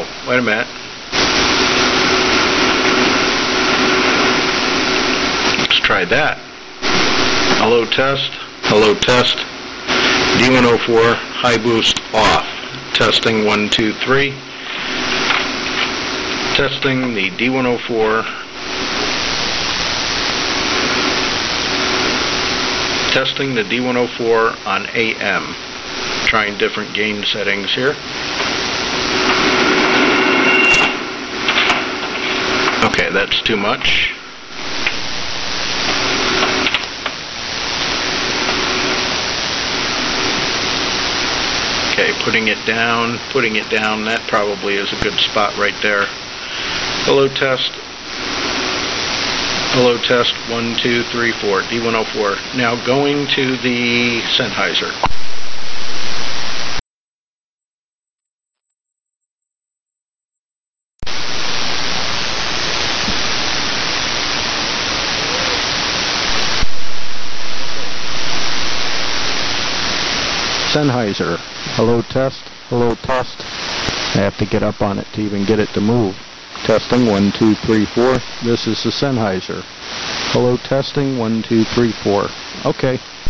Oh, wait a minute. Let's try that. Hello test. Hello test. D104 high boost off. Testing 1, 2, 3. Testing the D104. Testing the D104 on AM. Trying different gain settings here. Okay, that's too much. Okay, putting it down, that probably is a good spot right there. Hello test, 1, 2, 3, 4, D104. Now going to the Sennheiser. Sennheiser. Hello test. Hello test. I have to get up on it to even get it to move. Testing 1, 2, 3, 4. This is the Sennheiser. Hello testing 1, 2, 3, 4. Okay.